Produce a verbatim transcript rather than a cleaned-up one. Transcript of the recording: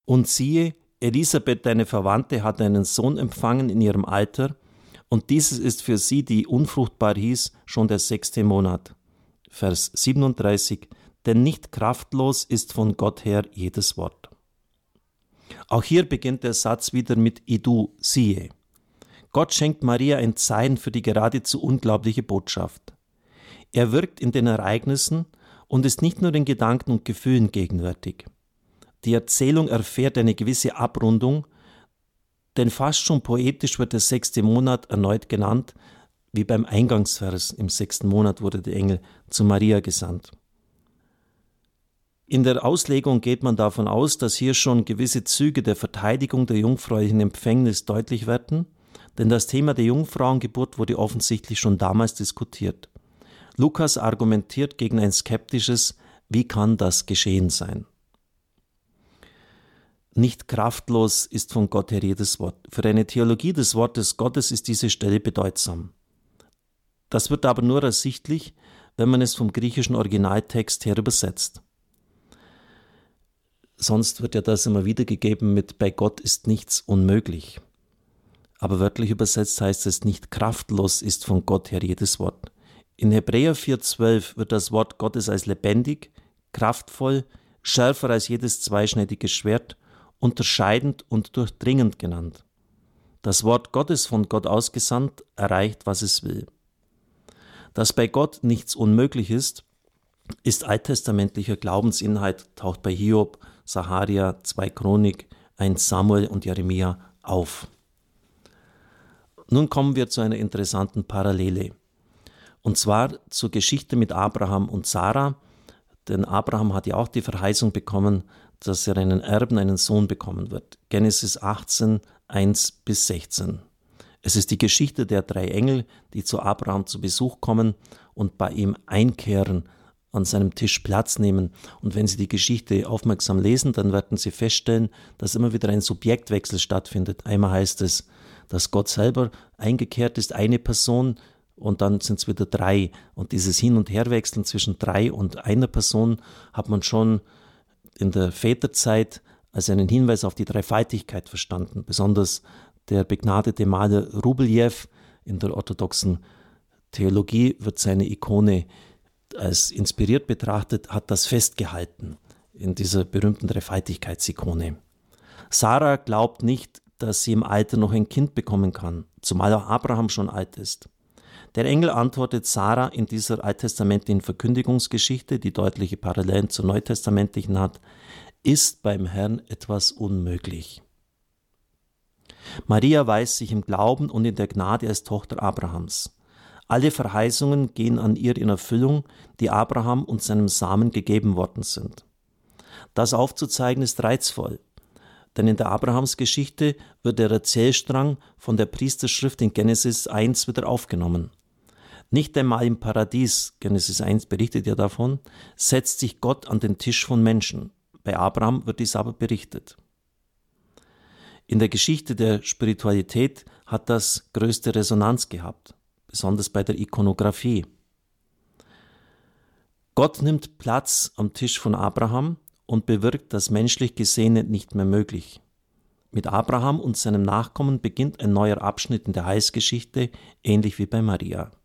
Und siehe, Elisabeth, deine Verwandte, hat einen Sohn empfangen in ihrem Alter, und dieses ist für sie, die unfruchtbar hieß, schon der sechste Monat. Vers siebenunddreißig, denn nicht kraftlos ist von Gott her jedes Wort. Auch hier beginnt der Satz wieder mit Idu, siehe. Gott schenkt Maria ein Zeichen für die geradezu unglaubliche Botschaft. Er wirkt in den Ereignissen und ist nicht nur in Gedanken und Gefühlen gegenwärtig. Die Erzählung erfährt eine gewisse Abrundung, denn fast schon poetisch wird der sechste Monat erneut genannt, wie beim Eingangsvers. Im sechsten Monat wurde der Engel zu Maria gesandt. In der Auslegung geht man davon aus, dass hier schon gewisse Züge der Verteidigung der jungfräulichen Empfängnis deutlich werden, denn das Thema der Jungfrauengeburt wurde offensichtlich schon damals diskutiert. Lukas argumentiert gegen ein skeptisches, wie kann das geschehen sein? Nicht kraftlos ist von Gott her jedes Wort. Für eine Theologie des Wortes Gottes ist diese Stelle bedeutsam. Das wird aber nur ersichtlich, wenn man es vom griechischen Originaltext her übersetzt. Sonst wird ja das immer wieder gegeben mit bei Gott ist nichts unmöglich. Aber wörtlich übersetzt heißt es, nicht kraftlos ist von Gott her jedes Wort. In Hebräer vier zwölf wird das Wort Gottes als lebendig, kraftvoll, schärfer als jedes zweischneidige Schwert, unterscheidend und durchdringend genannt. Das Wort Gottes, von Gott ausgesandt, erreicht, was es will. Dass bei Gott nichts unmöglich ist, ist alttestamentlicher Glaubensinhalt, taucht bei Hiob, Sacharja, zwei Chronik, eins Samuel und Jeremia auf. Nun kommen wir zu einer interessanten Parallele. Und zwar zur Geschichte mit Abraham und Sarah, denn Abraham hat ja auch die Verheißung bekommen, dass er einen Erben, einen Sohn bekommen wird. Genesis achtzehn, eins bis sechzehn. Es ist die Geschichte der drei Engel, die zu Abraham zu Besuch kommen und bei ihm einkehren, an seinem Tisch Platz nehmen. Und wenn Sie die Geschichte aufmerksam lesen, dann werden Sie feststellen, dass immer wieder ein Subjektwechsel stattfindet. Einmal heißt es, dass Gott selber eingekehrt ist, eine Person, und dann sind es wieder drei. Und dieses Hin- und Herwechseln zwischen drei und einer Person hat man schon in der Väterzeit als einen Hinweis auf die Dreifaltigkeit verstanden. Besonders der begnadete Maler Rubeljew in der orthodoxen Theologie wird seine Ikone als inspiriert betrachtet, hat das festgehalten in dieser berühmten Dreifaltigkeitsikone. Sarah glaubt nicht, dass sie im Alter noch ein Kind bekommen kann, zumal auch Abraham schon alt ist. Der Engel antwortet Sarah in dieser alttestamentlichen Verkündigungsgeschichte, die deutliche Parallelen zur neutestamentlichen hat, ist beim Herrn etwas unmöglich. Maria weiß sich im Glauben und in der Gnade als Tochter Abrahams. Alle Verheißungen gehen an ihr in Erfüllung, die Abraham und seinem Samen gegeben worden sind. Das aufzuzeigen ist reizvoll, denn in der Abrahamsgeschichte wird der Erzählstrang von der Priesterschrift in Genesis eins wieder aufgenommen. Nicht einmal im Paradies, Genesis eins berichtet ja davon, setzt sich Gott an den Tisch von Menschen. Bei Abraham wird dies aber berichtet. In der Geschichte der Spiritualität hat das größte Resonanz gehabt, besonders bei der Ikonographie. Gott nimmt Platz am Tisch von Abraham und bewirkt das menschlich Gesehene nicht mehr möglich. Mit Abraham und seinem Nachkommen beginnt ein neuer Abschnitt in der Heilsgeschichte, ähnlich wie bei Maria.